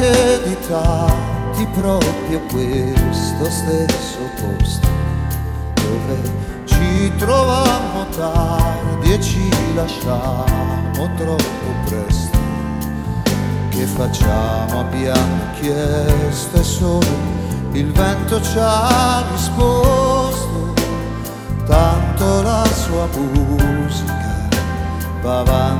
ereditati proprio questo stesso posto dove ci trovammo tardi e ci lasciamo troppo presto. Che facciamo? Abbiamo chiesto e solo il vento ci ha risposto. Tanto la sua musica va avanti